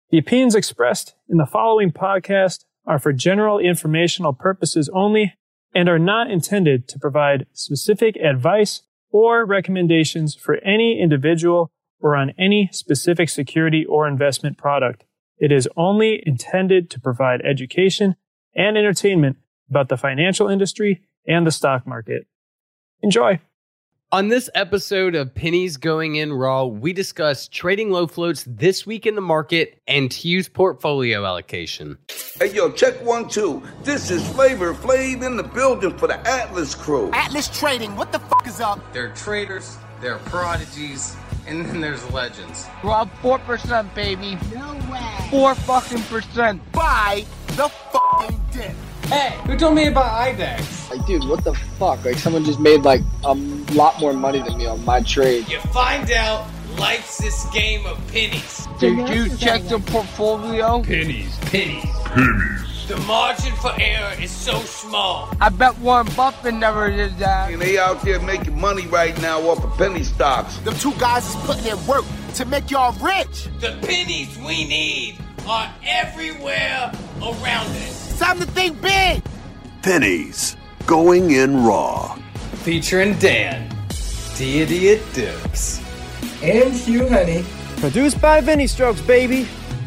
The opinions expressed in the following podcast are for general informational purposes only and are not intended to provide specific advice or recommendations for any individual or on any specific security or investment product. It is only intended to provide education and entertainment about the financial industry and the stock market. Enjoy. On this episode of Pennies Going In Raw, we discuss trading low floats this week in the market and Hughes portfolio allocation. Hey, yo, check 1, 2. This is Flavor Flav in the building for the Atlas crew. Atlas Trading, what the fuck is up? There are traders, there are prodigies, and then there's legends. We're up 4%, baby. No way. 4 fucking percent. Buy the fucking dip. Hey, who told me about IDEX? Like, dude, what the fuck? Like, someone just made, like, a lot more money than me on my trade. You find out life's this game of pennies. Did you check the portfolio? Pennies. The margin for error is so small. I bet Warren Buffett never did that. And they out there making money right now off of penny stocks. Them two guys is putting in work to make y'all rich. The pennies we need are everywhere around us. Time to think big. Pennies Going In Raw. Featuring Dan, Deity at Dukes, and Hugh Honey. Produced by Vinny Strokes, baby.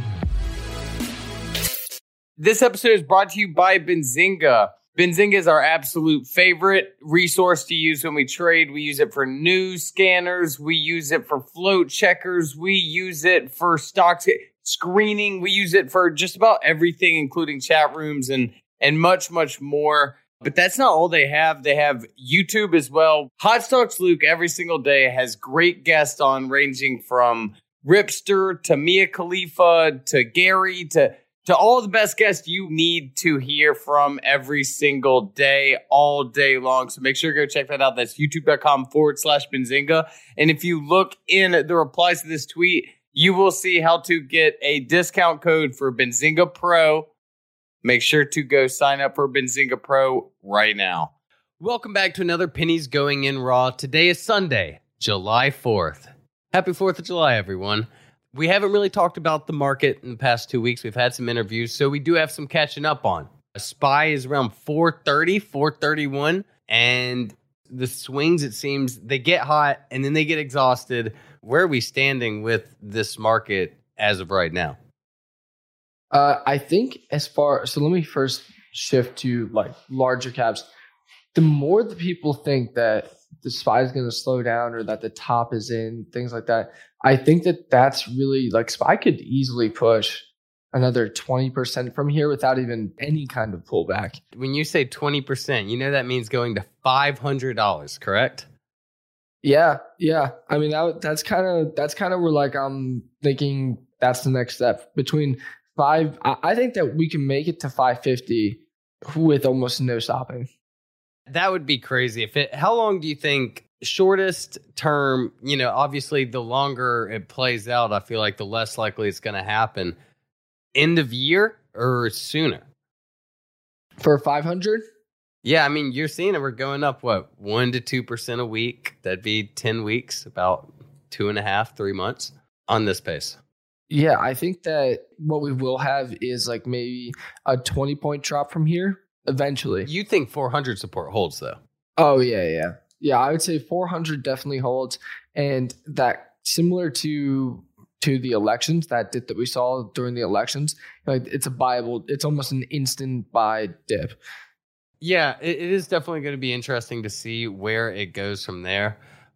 This episode is brought to you by Benzinga. Benzinga is our absolute favorite resource to use when we trade. We use it for news scanners. We use it for float checkers. We use it for stock screening. We use it for just about everything, including chat rooms and much, much more. But that's not all they have. They have YouTube as well. Hot Stocks Luke every single day has great guests on, ranging from Ripster to Mia Khalifa to Gary to all the best guests you need to hear from every single day, all day long. So make sure to go check that out. That's youtube.com/Benzinga. And if you look in the replies to this tweet, you will see how to get a discount code for Benzinga Pro. Make sure to go sign up for Benzinga Pro right now. Welcome back to another Pennies Going In Raw. Today is Sunday, July 4th. Happy 4th of July, everyone. We haven't really talked about the market in the past 2 weeks. We've had some interviews, so we do have some catching up on. SPY is around 430, 431, and the swings, it seems, they get hot and then they get exhausted. Where are we standing with this market as of right now? I think so let me first shift to, like, larger caps. The more the people think that the SPY is going to slow down or that the top is in, things like that, I think that that's really, like, SPY could easily push another 20% from here without even any kind of pullback. When you say 20%, you know that means going to $500, correct? Yeah. I mean, that's kind of where, like, I'm thinking that's the next step. Between I think that we can make it to 550 with almost no stopping. That would be crazy. How long do you think, shortest term, obviously the longer it plays out, I feel like the less likely it's going to happen. End of year or sooner? For 500? Yeah, I mean, you're seeing it. We're going up, 1 to 2% a week. That'd be 10 weeks, about 2.5, 3 months on this pace. Yeah, I think that what we will have is, like, maybe a 20-point drop from here eventually. You think 400 support holds, though? Oh, yeah. Yeah, I would say 400 definitely holds. And that, similar to the elections, that dip that we saw during the elections, like, it's it's almost an instant buy dip. Yeah, it is definitely going to be interesting to see where it goes from there.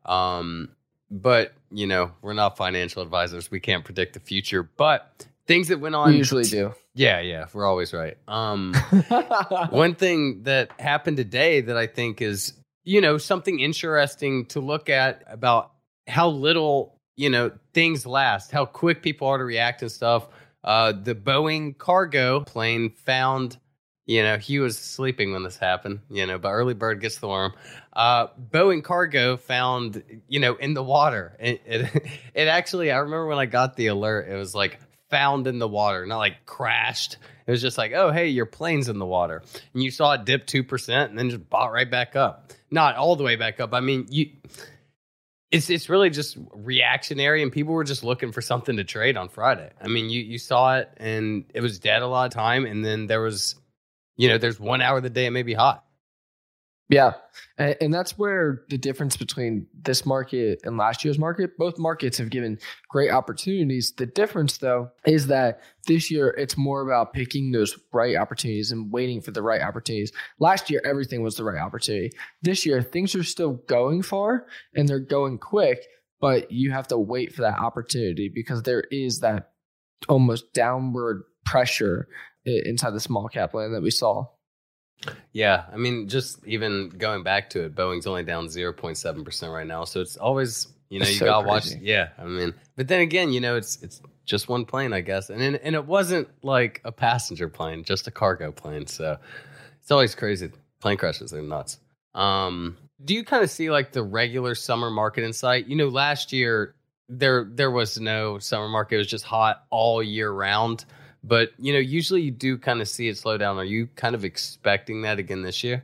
But, we're not financial advisors. We can't predict the future. But things that went on. We usually do. Yeah. We're always right. One thing that happened today that I think is, something interesting to look at about how little, things last, how quick people are to react and stuff. The Boeing cargo plane found You know, he was sleeping when this happened, but early bird gets the worm. Boeing cargo found, in the water. It actually, I remember when I got the alert, it was like found in the water, not like crashed. It was just like, oh, hey, your plane's in the water. And you saw it dip 2% and then just bought right back up. Not all the way back up. I mean, It's really just reactionary, and people were just looking for something to trade on Friday. I mean, you saw it, and it was dead a lot of time, and then there was, there's 1 hour of the day it may be hot. Yeah. And that's where the difference between this market and last year's market, both markets have given great opportunities. The difference, though, is that this year it's more about picking those right opportunities and waiting for the right opportunities. Last year, everything was the right opportunity. This year, things are still going far and they're going quick, but you have to wait for that opportunity because there is that almost downward pressure inside the small cap land that we saw. Yeah, I mean, just even going back to it, Boeing's only down 0.7% right now. So it's always, you so gotta crazy. watch. Yeah, I mean, but then again, it's just one plane, I guess, and it wasn't like a passenger plane, just a cargo plane. So it's always crazy. Plane crashes are nuts. Do you kind of see like the regular summer market in sight? Last year there was no summer market; it was just hot all year round. But, usually you do kind of see it slow down. Are you kind of expecting that again this year?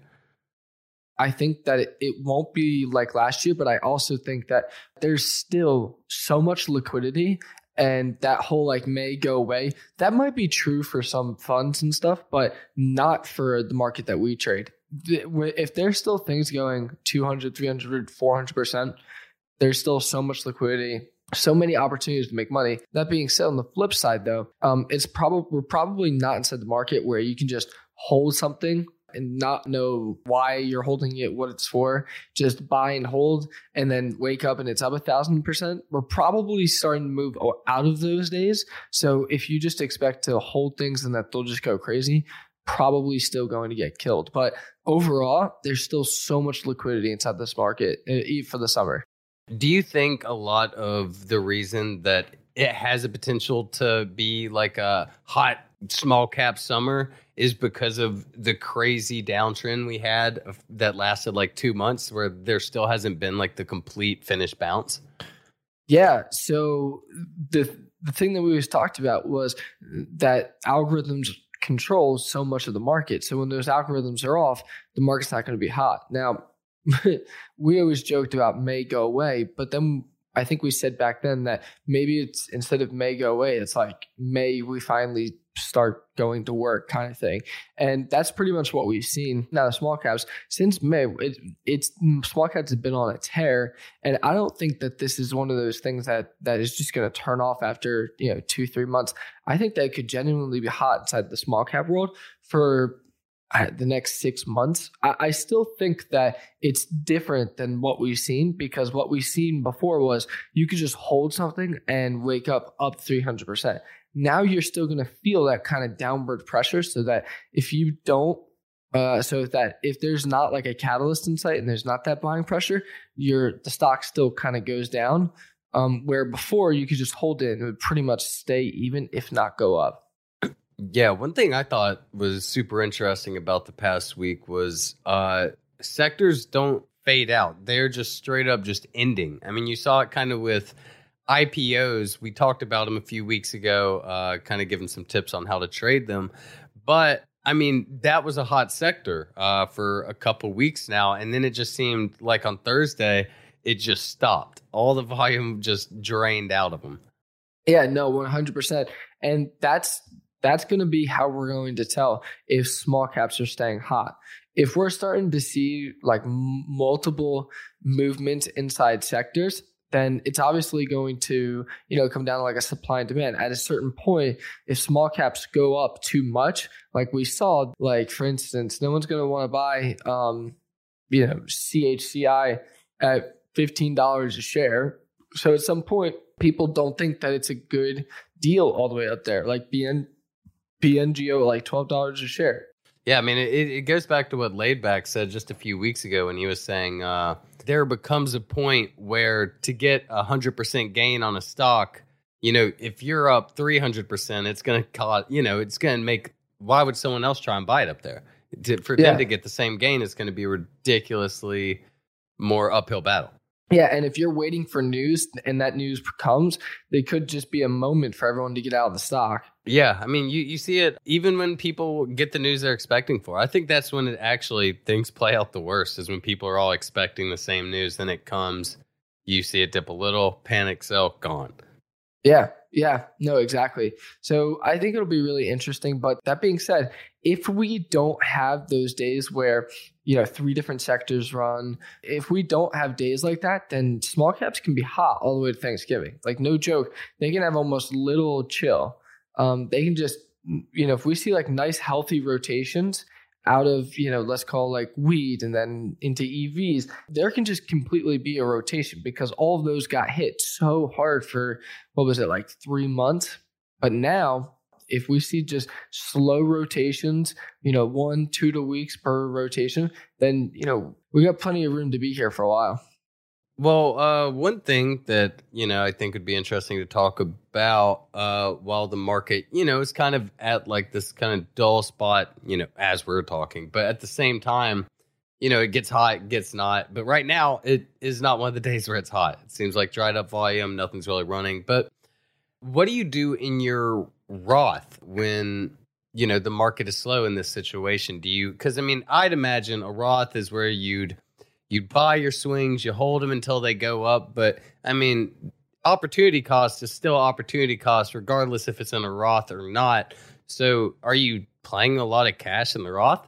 I think that it won't be like last year, but I also think that there's still so much liquidity and that whole like may go away. That might be true for some funds and stuff, but not for the market that we trade. If there's still things going 200, 300, 400%, there's still so much liquidity. So many opportunities to make money. That being said, on the flip side, though, we're probably not inside the market where you can just hold something and not know why you're holding it, what it's for. Just buy and hold, and then wake up and it's up 1,000%. We're probably starting to move out of those days. So if you just expect to hold things and that they'll just go crazy, probably still going to get killed. But overall, there's still so much liquidity inside this market for the summer. Do you think a lot of the reason that it has a potential to be like a hot small cap summer is because of the crazy downtrend we had that lasted like 2 months where there still hasn't been like the complete finished bounce? Yeah. So the thing that we always talked about was that algorithms control so much of the market. So when those algorithms are off, the market's not going to be hot. Now, we always joked about may go away, but then I think we said back then that maybe it's instead of may go away, it's like may we finally start going to work kind of thing. And that's pretty much what we've seen. Now, the small caps, since May, it's small caps have been on a tear. And I don't think that this is one of those things that is just going to turn off after 2-3 months. I think that it could genuinely be hot inside the small cap world for the next 6 months. I still think that it's different than what we've seen, because what we've seen before was you could just hold something and wake up 300%. Now you're still going to feel that kind of downward pressure, so that if you don't, if there's not like a catalyst in sight and there's not that buying pressure, the stock still kind of goes down. Where before you could just hold it and it would pretty much stay even, if not go up. Yeah, one thing I thought was super interesting about the past week was sectors don't fade out. They're just straight up just ending. I mean, you saw it kind of with IPOs. We talked about them a few weeks ago, kind of giving some tips on how to trade them. But, I mean, that was a hot sector for a couple weeks now. And then it just seemed like on Thursday, it just stopped. All the volume just drained out of them. Yeah, no, 100%. And that's going to be how we're going to tell if small caps are staying hot. If we're starting to see like multiple movements inside sectors, then it's obviously going to, come down to like a supply and demand. At a certain point, if small caps go up too much, like we saw, like for instance, no one's going to want to buy, CHCI at $15 a share. So at some point, people don't think that it's a good deal all the way up there. Like BNGO, like $12 a share. Yeah, I mean, it goes back to what Laidback said just a few weeks ago when he was saying there becomes a point where to get 100% gain on a stock, if you're up 300%, it's going to cost, it's going to make, why would someone else try and buy it up there? For them to get the same gain, it's going to be a ridiculously more uphill battle. Yeah, and if you're waiting for news and that news comes, they could just be a moment for everyone to get out of the stock. Yeah, I mean, you see it even when people get the news they're expecting for. I think that's when things play out the worst, is when people are all expecting the same news, then it comes, You see it dip a little, panic sell, gone. Yeah, no, exactly. So I think it'll be really interesting. But that being said, if we don't have those days where, 3 different sectors run, if we don't have days like that, then small caps can be hot all the way to Thanksgiving. Like, no joke, they can have almost little chill. They can just, if we see like nice, healthy rotations out of, let's call like weed and then into EVs, there can just completely be a rotation because all of those got hit so hard for, what was it, like 3 months? But now, if we see just slow rotations, 1-2 weeks per rotation, then, we got plenty of room to be here for a while. Well, one thing that, I think would be interesting to talk about while the market, is kind of at like this kind of dull spot, as we're talking. But at the same time, it gets hot, it gets not. But right now, it is not one of the days where it's hot. It seems like dried up volume, nothing's really running. But what do you do in your Roth when, the market is slow in this situation? Because I'd imagine a Roth is where you'd buy your swings, you hold them until they go up. But opportunity cost is still opportunity cost, regardless if it's in a Roth or not. So are you playing a lot of cash in the Roth?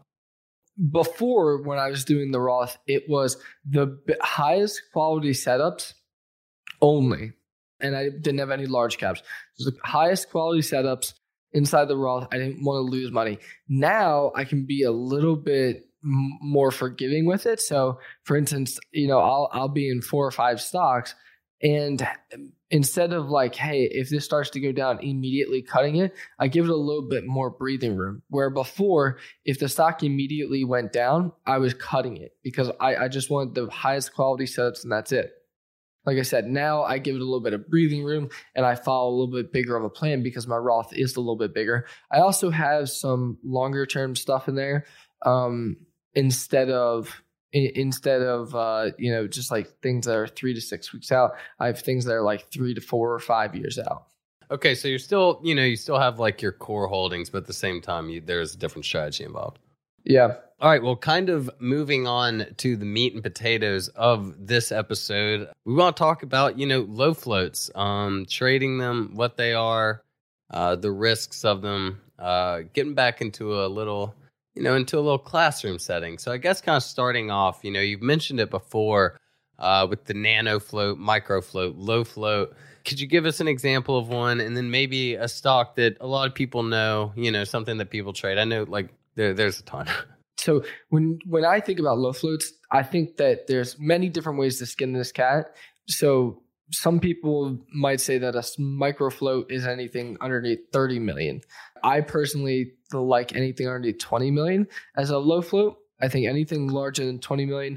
Before, when I was doing the Roth, it was the highest quality setups only. And I didn't have any large caps. It was the highest quality setups inside the Roth. I didn't want to lose money. Now I can be a little bit more forgiving with it. So for instance, I'll be in 4 or 5 stocks, and instead of like, hey, if this starts to go down, immediately cutting it, I give it a little bit more breathing room. Where before, if the stock immediately went down, I was cutting it because I just wanted the highest quality setups, and that's it. Like I said, now I give it a little bit of breathing room, and I follow a little bit bigger of a plan because my Roth is a little bit bigger. I also have some longer term stuff in there. Instead of just like things that are 3 to 6 weeks out, I have things that are like 3 to 4 or 5 years out. Okay, so you're still, you still have like your core holdings, but at the same time, there's a different strategy involved. Yeah. All right, well, kind of moving on to the meat and potatoes of this episode, we want to talk about, low floats, trading them, what they are, the risks of them, getting back into a little classroom setting. So I guess kind of starting off, you've mentioned it before with the nano float, micro float, low float. Could you give us an example of one, and then maybe a stock that a lot of people know, something that people trade? I know like there's a ton. So when I think about low floats, I think that there's many different ways to skin this cat. So some people might say that a micro float is anything underneath 30 million. I personally like anything underneath 20 million as a low float. I think anything larger than 20 million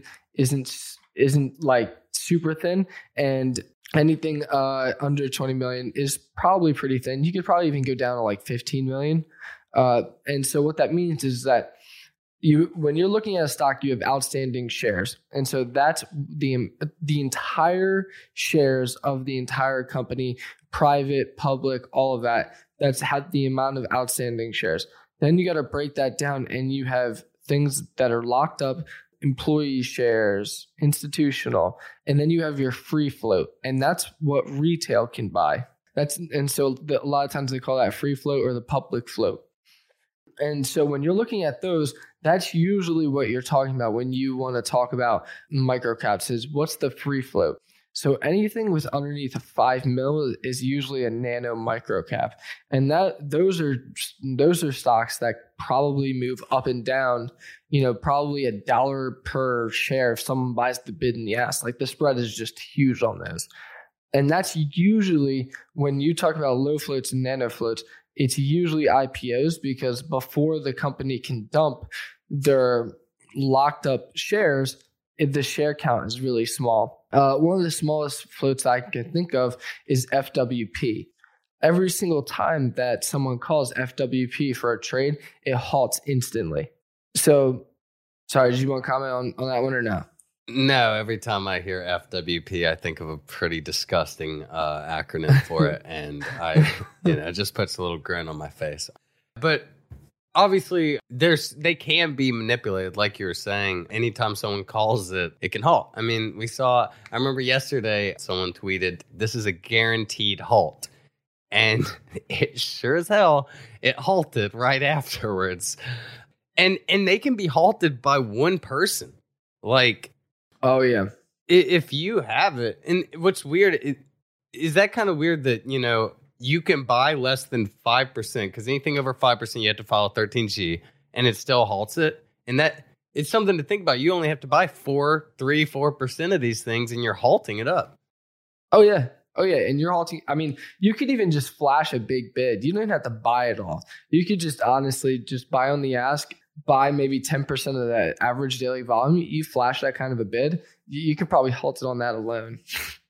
isn't like super thin, and anything under 20 million is probably pretty thin. You could probably even go down to like 15 million. And so what that means is that when you're looking at a stock, you have outstanding shares. And so that's the entire shares of the entire company, private, public, all of that. That's had the amount of outstanding shares. Then you got to break that down, and you have things that are locked up, employee shares, institutional, and then you have your free float. And that's what retail can buy. So a lot of times they call that free float or the public float. And so when you're looking at those, that's usually what you're talking about when you want to talk about microcaps is what's the free float. So anything with underneath a 5 mil is usually a nano microcap. And those are stocks that probably move up and down, probably $1 per share if someone buys the bid and the ask. Like the spread is just huge on those. And that's usually when you talk about low floats and nano floats, it's usually IPOs, because before the company can dump their locked up shares, the share count is really small. One of the smallest floats I can think of is FWP. Every single time that someone calls FWP for a trade, it halts instantly. So, sorry, did you want to comment on that one or no? No, every time I hear FWP, I think of a pretty disgusting acronym for it. And it just puts a little grin on my face. But obviously they can be manipulated, like you were saying. Anytime someone calls it, it can halt. I mean, I remember yesterday someone tweeted, "This is a guaranteed halt." And it sure as hell, it halted right afterwards. And they can be halted by one person. Like, oh yeah. If you have it, and what's weird is that kind of weird that, you know, you can buy less than 5%, because anything over 5%, you have to file 13G, and it still halts it. And that it's something to think about. You only have to buy 4% of these things, and you're halting it up. Oh yeah. And you're halting. I mean, you could even just flash a big bid. You don't even have to buy it all. You could just honestly just buy on the ask, buy maybe 10% of that average daily volume. You flash that kind of a bid, you could probably halt it on that alone.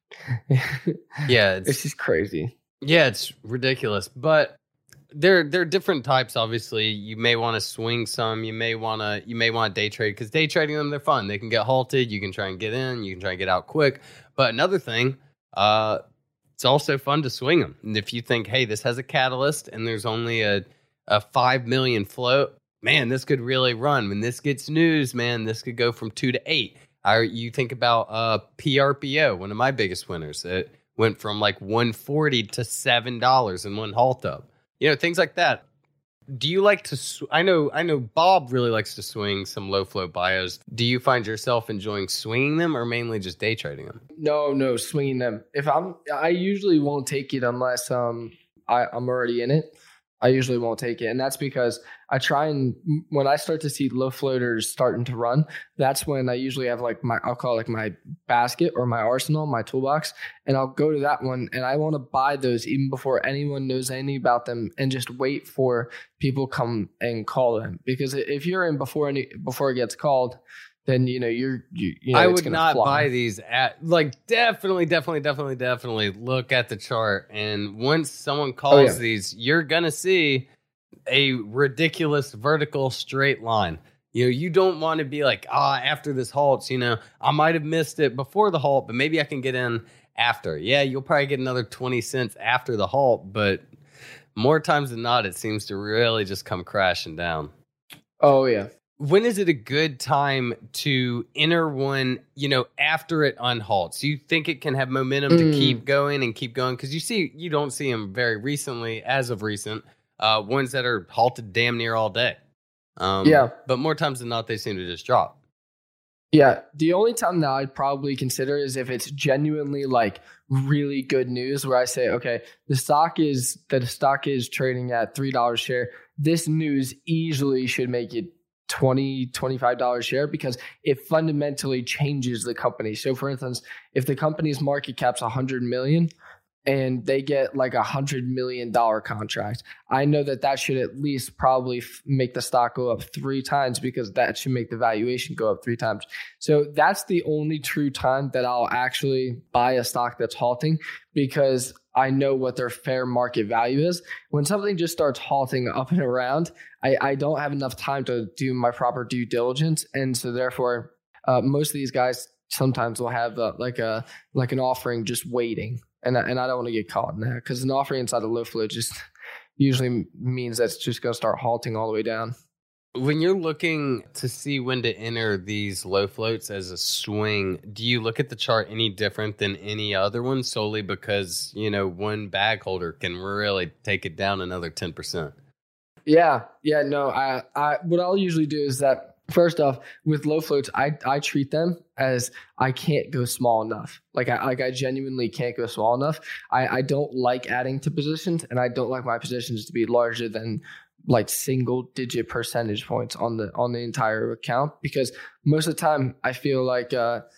Yeah. It's just crazy. Yeah, it's ridiculous. But there are different types, obviously. You may want to swing some. You may want to day trade, because day trading them, they're fun. They can get halted. You can try and get in. You can try and get out quick. But another thing, it's also fun to swing them. And if you think, hey, this has a catalyst and there's only a 5 million float, man, this could really run. When this gets news, man, this could go from 2 to 8. You think about PRPO, one of my biggest winners. It went from like $140 to $7 in one halt up. You know, things like that. Do you like to? I know Bob really likes to swing some low float bios. Do you find yourself enjoying swinging them, or mainly just day trading them? No, swinging them. I usually won't take it unless I'm already in it. I usually won't take it, and that's because I try and when I start to see low floaters starting to run, that's when I usually have I'll call it like my basket or my arsenal, my toolbox, and I'll go to that one, and I want to buy those even before anyone knows anything about them, and just wait for people come and call them. Because if you're in before it gets called, then you know I would not buy these at definitely look at the chart, and once someone calls these, you're gonna see a ridiculous vertical straight line. You know, you don't want to be like, after this halts, you know, I might have missed it before the halt, but maybe I can get in after. Yeah, you'll probably get another 20 cents after the halt, but more times than not, it seems to really just come crashing down. Oh yeah. When is it a good time to enter one, you know, after it unhalts? Do you think it can have momentum to keep going and keep going? Because you don't see them very recently, as of recent, ones that are halted damn near all day. But more times than not, they seem to just drop. Yeah. The only time that I'd probably consider is if it's genuinely like really good news, where I say, okay, the stock is trading at $3 a share. This news easily should make it $20, $25 share, because it fundamentally changes the company. So for instance, if the company's market cap's 100 million and they get like $100 million contract, I know that should at least probably make the stock go up 3 times, because that should make the valuation go up 3 times. So that's the only true time that I'll actually buy a stock that's halting, because I know what their fair market value is. When something just starts halting up and around, I don't have enough time to do my proper due diligence. And so therefore, most of these guys sometimes will have like an offering just waiting. And I don't want to get caught in that, because an offering inside a low float just usually means that's just going to start halting all the way down. When you're looking to see when to enter these low floats as a swing, do you look at the chart any different than any other one, solely because, you know, one bag holder can really take it down another 10%? Yeah. No, I what I'll usually do is that, first off, with low floats, I treat them as I can't go small enough. I genuinely can't go small enough. I don't like adding to positions, and I don't like my positions to be larger than like single digit percentage points on the entire account, because most of the time I feel like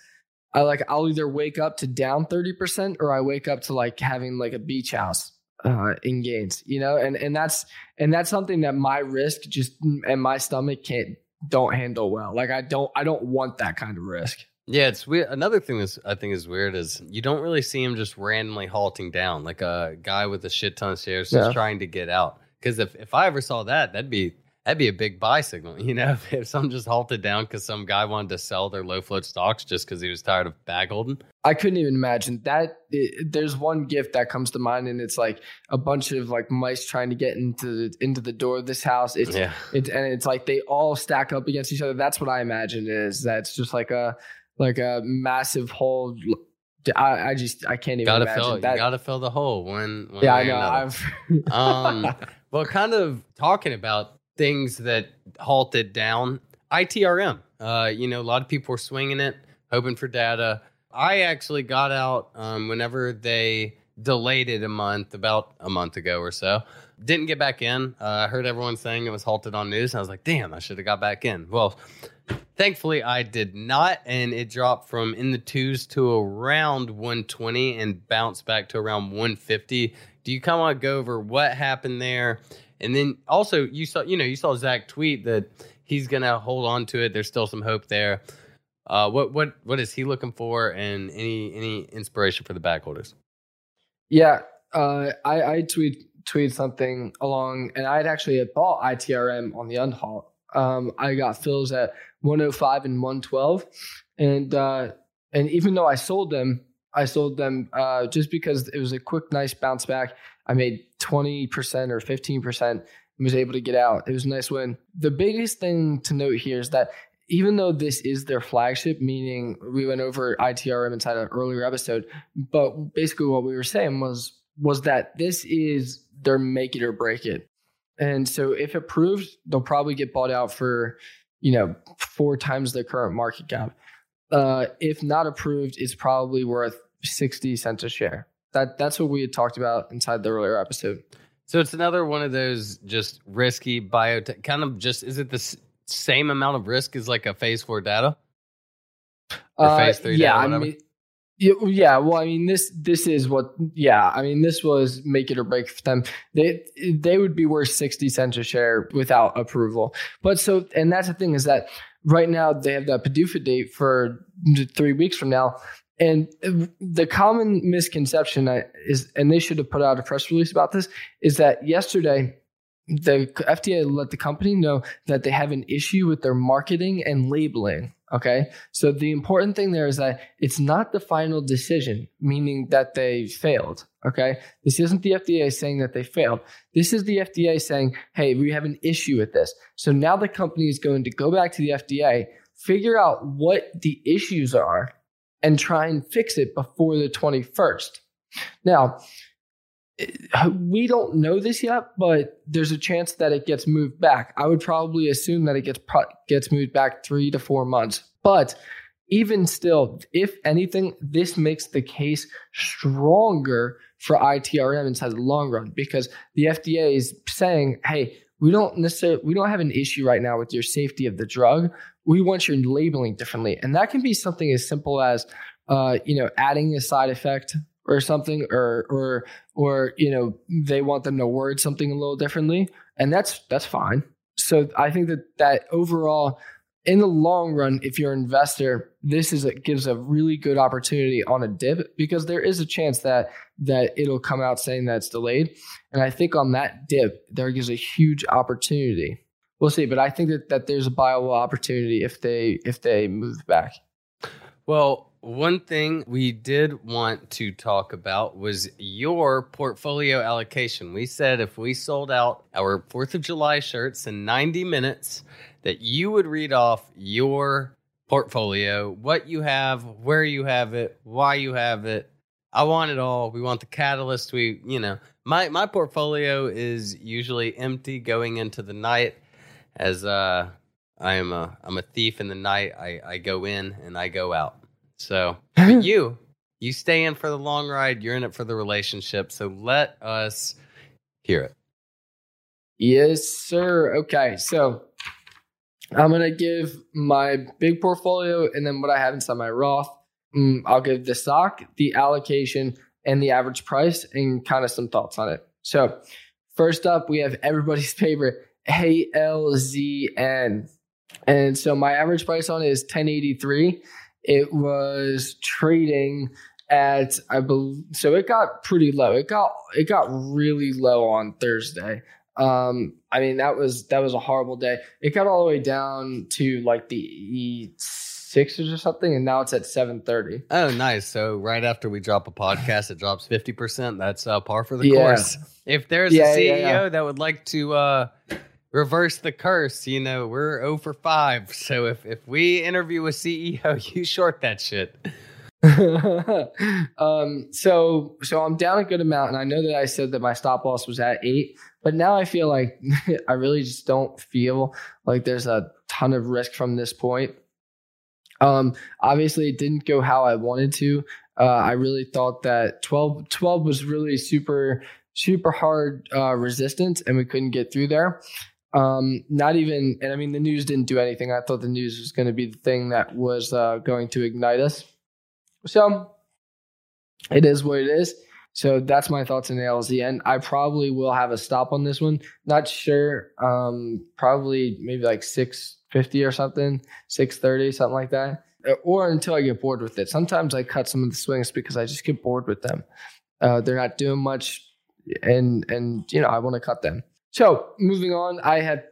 I'll either wake up to down 30%, or I wake up to like having like a beach house in gains, you know, and that's something that my risk and my stomach don't handle well. Like I don't want that kind of risk. Yeah, it's weird. Another thing that I think is weird is you don't really see him just randomly halting down, like a guy with a shit ton of shares just trying to get out. Because if I ever saw that, that'd be that'd be a big buy signal. You know, if some just halted down because some guy wanted to sell their low float stocks just because he was tired of bag holding. I couldn't even imagine that. There's one gift that comes to mind, and it's like a bunch of like mice trying to get into the door of this house. It's like they all stack up against each other. That's what I imagine it is. That's just like a massive hole. I can't even imagine that. You gotta fill the hole when yeah, I know. Well, kind of talking about things that halted down, ITRM. A lot of people were swinging it, hoping for data. I actually got out whenever they delayed it about a month ago or so. Didn't get back in. I heard everyone saying it was halted on news. I was like, damn, I should have got back in. Well, thankfully, I did not, and it dropped from in the 2s to around 120 and bounced back to around 150. Do you kind of want to go over what happened there? And then also, you saw Zach tweet that he's going to hold on to it. There's still some hope there. What is he looking for, and any inspiration for the backholders? Yeah, I tweet something along, and I had actually bought ITRM on the unhalt. I got fills at 105 and 112, and even though I sold them just because it was a quick, nice bounce back. I made 20% or 15% and was able to get out. It was a nice win. The biggest thing to note here is that even though this is their flagship, meaning we went over ITRM inside an earlier episode, but basically what we were saying was that this is their make it or break it. And so if approved, they'll probably get bought out for, 4 times their current market cap. If not approved, it's probably worth 60 cents a share. That's what we had talked about inside the earlier episode. So it's another one of those just risky biotech, kind of just, is it the same amount of risk as like a phase 4 data? Or phase 3 data, whatever? This is what, this was make it or break for them. They would be worth 60 cents a share without approval. And that's the thing is that right now they have the PDUFA date for 3 weeks from now. And the common misconception is, and they should have put out a press release about this, is that yesterday the FDA let the company know that they have an issue with their marketing and labeling. Okay. So the important thing there is that it's not the final decision, meaning that they failed. Okay. This isn't the FDA saying that they failed. This is the FDA saying, hey, we have an issue with this. So now the company is going to go back to the FDA, figure out what the issues are, and try and fix it before the 21st. Now, we don't know this yet, but there's a chance that it gets moved back. I would probably assume that it gets moved back 3 to 4 months. But even still, if anything, this makes the case stronger for ITRM inside the long run, because the FDA is saying, hey, we don't have an issue right now with your safety of the drug. We want your labeling differently. And that can be something as simple as, adding a side effect or something, or they want them to word something a little differently. And that's fine. So I think that overall, in the long run, if you're an investor, gives a really good opportunity on a dip, because there is a chance that it'll come out saying that it's delayed. And I think on that dip, there gives a huge opportunity. We'll see, but I think that there's a viable opportunity if they move back. Well, one thing we did want to talk about was your portfolio allocation. We said if we sold out our 4th of July shirts in 90 minutes, that you would read off your portfolio, what you have, where you have it, why you have it. I want it all. We want the catalyst. My portfolio is usually empty going into the night, as I'm a thief in the night. I go in and I go out. So you stay in for the long ride. You're in it for the relationship. So let us hear it. Yes, sir. Okay, so I'm going to give my big portfolio and then what I have inside my Roth. I'll give the stock, the allocation, and the average price, and kind of some thoughts on it. So first up, we have everybody's favorite ALZN. And so my average price on it is 1083. It was trading at, I believe, so it got pretty low. It got really low on Thursday. I mean, that was a horrible day. It got all the way down to like the E6s or something, and now it's at 730. Oh, nice. So right after we drop a podcast, it drops 50%. That's par for the course. If there's a CEO that would like to reverse the curse, we're 0 for 5. So if we interview a CEO, you short that shit. So I'm down a good amount, and I know that I said that my stop loss was at 8, but now I feel like I really just don't feel like there's a ton of risk from this point. Obviously it didn't go how I wanted to. I really thought that 12 was really super hard resistance, and we couldn't get through there. Not even, and I mean, the news didn't do anything. I thought the news was going to be the thing that was going to ignite us. So it is what it is. So that's my thoughts on the LZN. I probably will have a stop on this one. Not sure. Probably maybe like 650 or something, 630, something like that. Or until I get bored with it. Sometimes I cut some of the swings because I just get bored with them. They're not doing much, and I want to cut them. So moving on, I have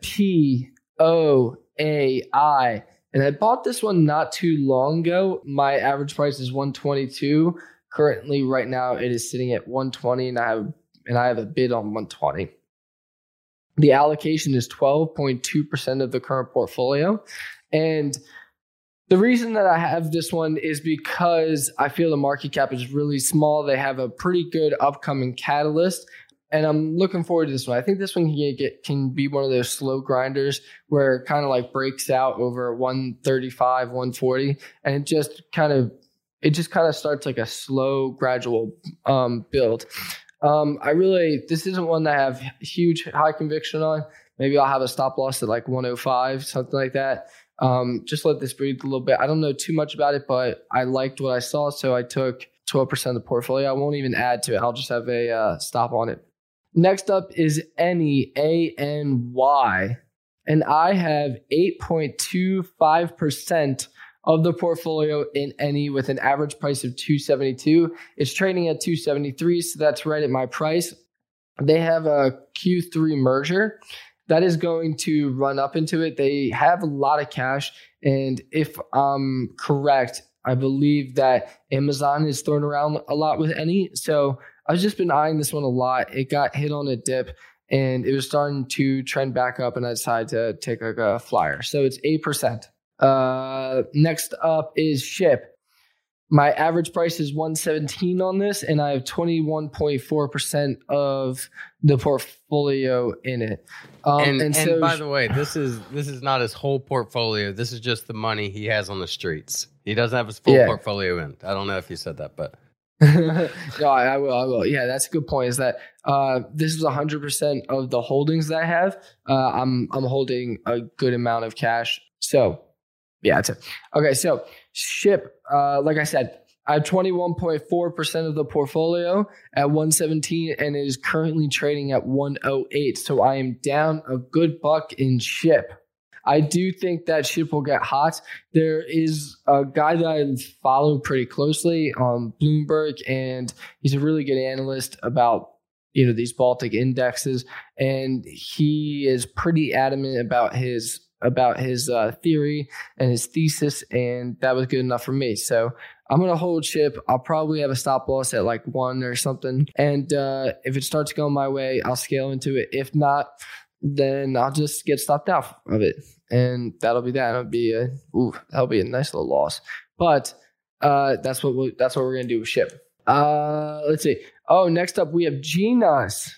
POAI. And I bought this one not too long ago. My average price is 122. Currently, right now, it is sitting at 120, and I have a bid on 120. The allocation is 12.2% of the current portfolio. And the reason that I have this one is because I feel the market cap is really small. They have a pretty good upcoming catalyst. And I'm looking forward to this one. I think this one can be one of those slow grinders where it kind of like breaks out over 135, 140, and it just kind of starts like a slow, gradual build. This isn't one that I have huge high conviction on. Maybe I'll have a stop loss at like 105, something like that. Just let this breathe a little bit. I don't know too much about it, but I liked what I saw, so I took 12% of the portfolio. I won't even add to it. I'll just have a stop on it. Next up is ANY, A-N-Y, and I have 8.25% of the portfolio in ANY with an average price of 272. It's trading at 273, so that's right at my price. They have a Q3 merger that is going to run up into it. They have a lot of cash, and if I'm correct, I believe that Amazon is thrown around a lot with ANY, so I've just been eyeing this one a lot. It got hit on a dip, and it was starting to trend back up, and I decided to take a flyer. So it's 8%. Next up is SHIP. My average price is 117 on this, and I have 21.4% of the portfolio in it. And by the way, this is not his whole portfolio. This is just the money he has on the streets. He doesn't have his full portfolio in. I don't know if you said that, but no, I will. Yeah, that's a good point. Is that this is 100% of the holdings that I have. I'm holding a good amount of cash. So yeah, that's it. Okay, so SHIP, like I said, I have 21.4% of the portfolio at 117, and it is currently trading at 108. So I am down a good buck in SHIP. I do think that SHIP will get hot. There is a guy that I follow pretty closely on Bloomberg, and he's a really good analyst about these Baltic indexes, and he is pretty adamant about his theory and his thesis, and that was good enough for me. So I'm going to hold SHIP. I'll probably have a stop loss at like 1 or something, and if it starts going my way, I'll scale into it. If not, then I'll just get stopped out of it, and that'll be that. That'll be a nice little loss. But that's what we're gonna do with SHIP. Let's see. Oh, next up we have GNUS.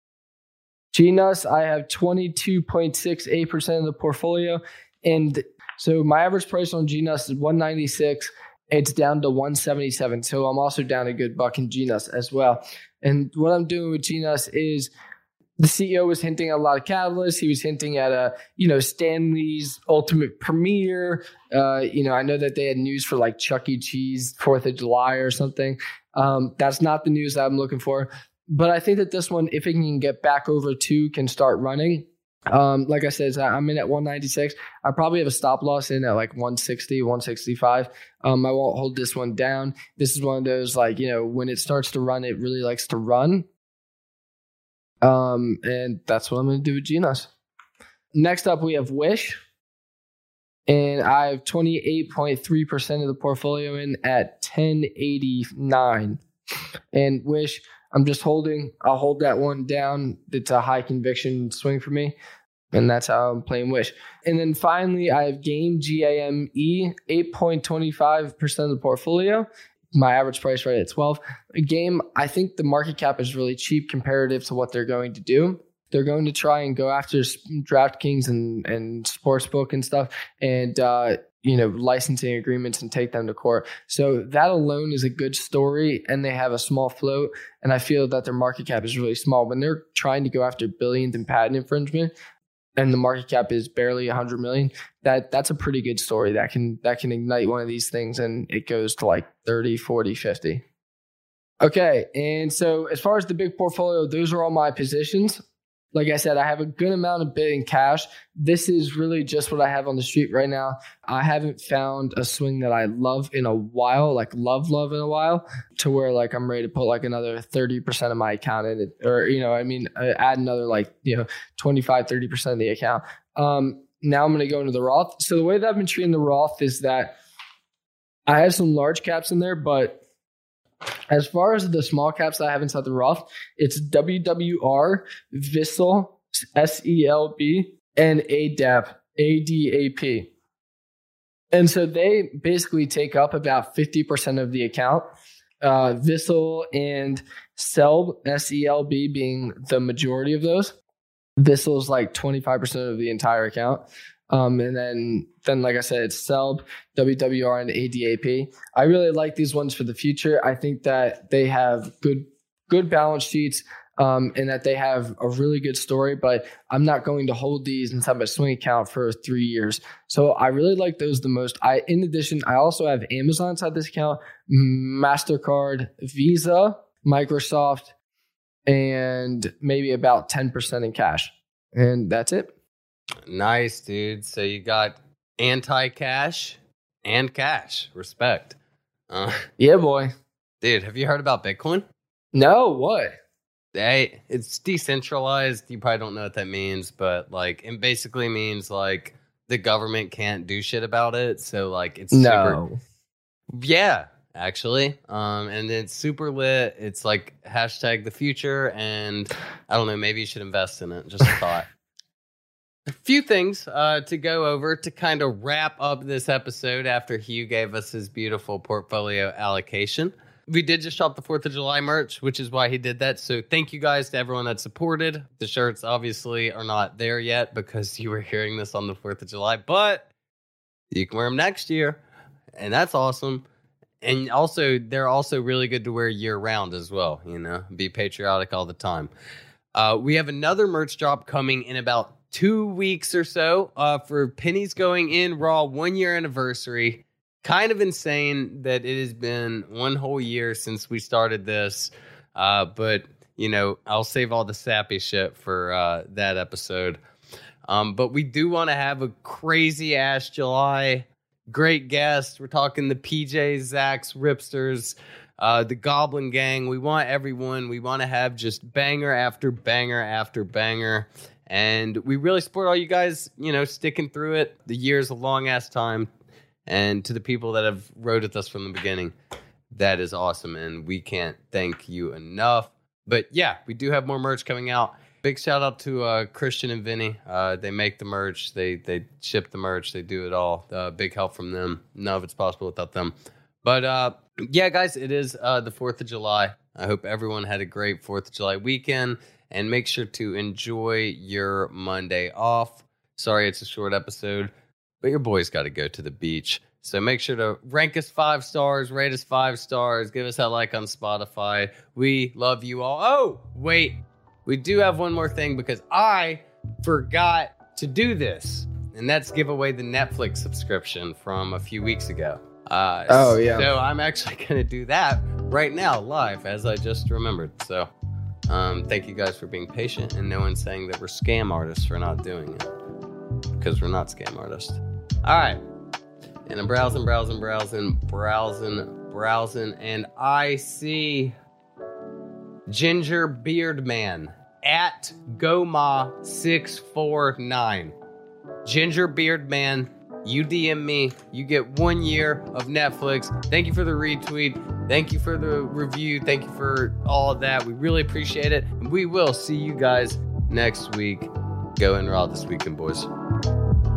GNUS, I have 22.68% of the portfolio, and so my average price on GNUS is 196. It's down to 177, so I'm also down a good buck in GNUS as well. And what I'm doing with GNUS is, the CEO was hinting at a lot of catalysts. He was hinting at Stanley's Ultimate Premiere. I know that they had news for like Chuck E. Cheese 4th of July or something. That's not the news that I'm looking for. But I think that this one, if it can get back over 2, can start running. Like I said, I'm in at 196. I probably have a stop loss in at like 160, 165. I won't hold this one down. This is one of those when it starts to run, it really likes to run. And that's what I'm going to do with GNOS. Next up, we have Wish. And I have 28.3% of the portfolio in at 1089. And Wish, I'm just holding. I'll hold that one down. It's a high conviction swing for me. And that's how I'm playing Wish. And then finally, I have Game, GAME, 8.25% of the portfolio. My average price right at 12. Game, I think the market cap is really cheap comparative to what they're going to do. They're going to try and go after DraftKings and Sportsbook and stuff and, licensing agreements and take them to court. So that alone is a good story, and they have a small float, and I feel that their market cap is really small. When they're trying to go after billions in patent infringement and the market cap is barely 100 million, that's a pretty good story that can ignite one of these things, and it goes to like 30, 40, 50. Okay, and so as far as the big portfolio, those are all my positions. Like I said, I have a good amount of bid in cash. This is really just what I have on the street right now. I haven't found a swing that I love in a while, like love in a while, to where like I'm ready to put like another 30% of my account in it, or, add another 25, 30% of the account. Now I'm going to go into the Roth. So the way that I've been treating the Roth is that I have some large caps in there, but as far as the small caps that I have inside the Roth, it's WWR, VISL, SELB, and ADAP. And so they basically take up about 50% of the account. VISL and SELB, SELB being the majority of those. VISL is like 25% of the entire account. And then like I said, it's SELB, WWR, and ADAP. I really like these ones for the future. I think that they have good balance sheets, and that they have a really good story, but I'm not going to hold these inside my swing account for 3 years. So I really like those the most. In addition, I also have Amazon inside this account, MasterCard, Visa, Microsoft, and maybe about 10% in cash. And that's it. Nice, dude. So you got anti-cash and cash. Respect. Yeah, boy. Dude, have you heard about Bitcoin? No, what? Hey, it's decentralized. You probably don't know what that means, but it basically means the government can't do shit about it. So it's super. Yeah, actually. And it's super lit. It's hashtag the future, and I don't know, maybe you should invest in it. Just a thought. A few things to go over to kind of wrap up this episode after Hugh gave us his beautiful portfolio allocation. We did just shop the 4th of July merch, which is why he did that. So thank you guys to everyone that supported. The shirts obviously are not there yet because you were hearing this on the 4th of July, but you can wear them next year, and that's awesome. And also, they're also really good to wear year round as well, be patriotic all the time. We have another merch drop coming in about 2 weeks or so for Pennies Going In Raw 1 year anniversary. Kind of insane that it has been 1 whole year since we started this. But, I'll save all the sappy shit for that episode. But we do want to have a crazy ass July. Great guests. We're talking the PJs, Zachs, Ripsters, the Goblin Gang. We want everyone. We want to have just banger after banger after banger. And we really support all you guys, sticking through it. The year's a long-ass time. And to the people that have rode with us from the beginning, that is awesome. And we can't thank you enough. But, yeah, we do have more merch coming out. Big shout-out to Christian and Vinny. They make the merch. They ship the merch. They do it all. Big help from them. None of it's possible without them. But, yeah, guys, it is the 4th of July. I hope everyone had a great 4th of July weekend. And make sure to enjoy your Monday off. Sorry it's a short episode, but your boy's got to go to the beach. So make sure to rank us 5 stars, rate us 5 stars, give us that like on Spotify. We love you all. Oh, wait. We do have one more thing because I forgot to do this. And that's give away the Netflix subscription from a few weeks ago. Yeah. So I'm actually going to do that right now, live, as I just remembered. So thank you guys for being patient, and no one's saying that we're scam artists for not doing it, because we're not scam artists. All right. And I'm browsing, and I see Ginger Beard Man, at Goma649. Ginger Beard Man, you DM me. You get 1 year of Netflix. Thank you for the retweet. Thank you for the review. Thank you for all of that. We really appreciate it. And we will see you guys next week. Go and Raw this weekend, boys.